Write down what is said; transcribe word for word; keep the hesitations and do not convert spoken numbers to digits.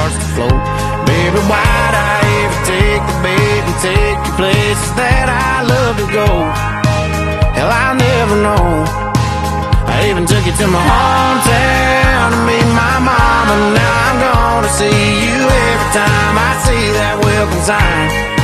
starts to float. Baby, why'd I ever take the bait and take you places that I love to go? Hell, I'll never know. I even took you to my hometown to meet my mama. Now I'm gonna see you every time I see that welcome sign.